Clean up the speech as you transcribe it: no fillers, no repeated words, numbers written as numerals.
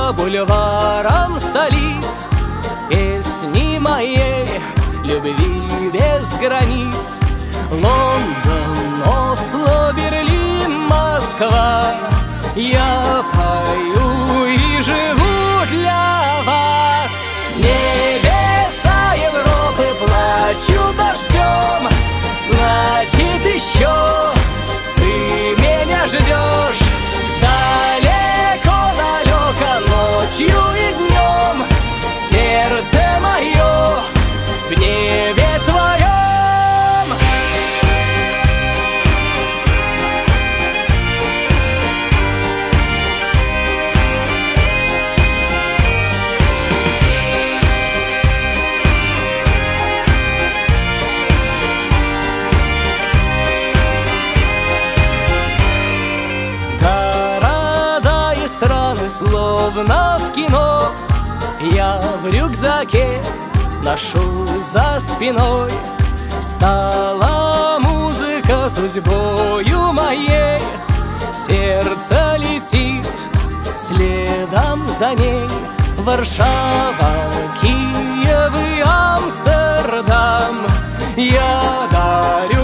по бульварам столиц песни моей любви без границ. Лондон, Осло, Берлин, Москва, я пою и живу для вас. Небеса Европы плачут дождем, значит, еще ты меня ждешь. Далеко-далеко ночью и днем сердце мое в небе твоем. Словно в кино я в рюкзаке ношу за спиной. Стала музыка судьбою моей, сердце летит следом за ней. Варшава, Киев и Амстердам я дарю